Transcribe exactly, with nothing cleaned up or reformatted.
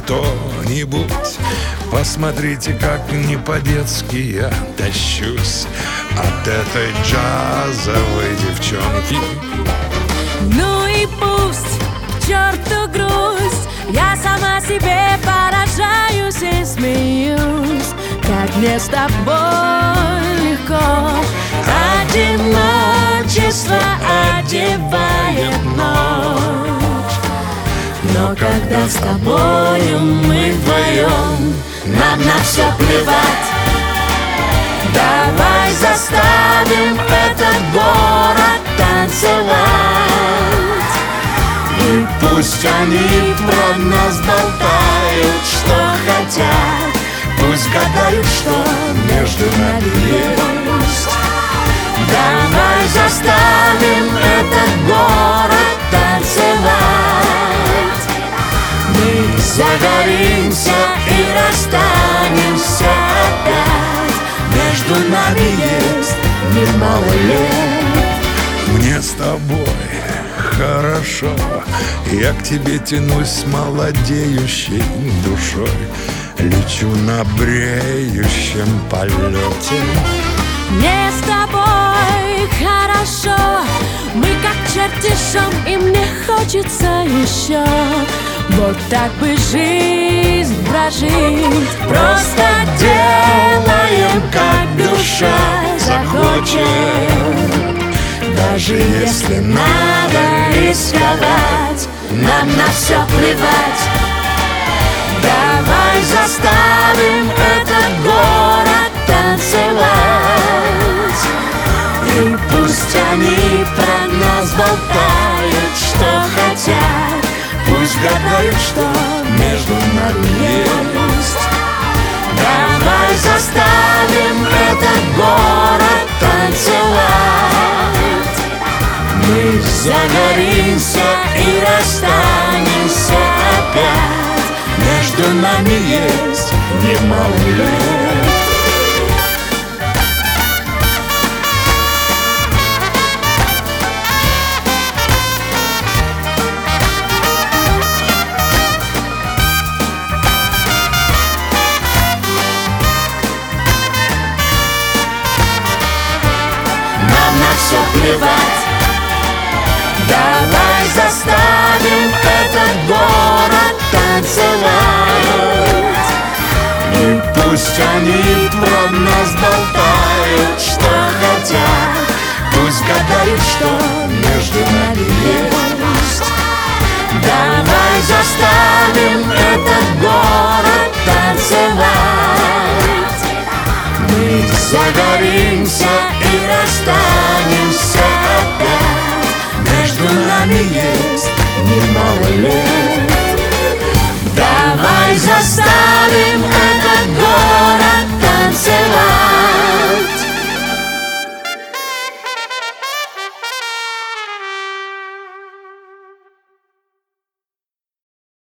кто-нибудь. Посмотрите, как не по-детски я тащусь от этой джазовой девчонки. Ну и пусть, к черту грусть, я сама себе поражаюсь и смеюсь, как мне с тобой легко. Одиночество одевает ночь, но когда с тобою мы вдвоем, нам на все плевать. Давай заставим этот город танцевать, и пусть они про нас болтают, что хотят. Пусть гадают, что между нами есть. Давай заставим этот город танцевать. Мы загоримся и расстанемся опять. Между нами есть немало лет. Мне с тобой хорошо, я к тебе тянусь с молодеющей душой. Лечу на бреющем полете. Мне с тобой хорошо, мы как чертежом, и мне хочется еще. Вот так бы жизнь прожить, просто делаем, как душа захочет. Даже если надо рисковать, нам на все плевать. Давай заставим этот город танцевать, и пусть они про нас болтают, что хотят. Пусть гадают, что между нами есть. Давай заставим этот город танцевать. Мы загоримся и расстанемся опять. Между нами есть немало лет. Нам на все плевать. Давай заставим этот город танцевать, и пусть они про нас болтают, что хотят. Пусть гадают, что между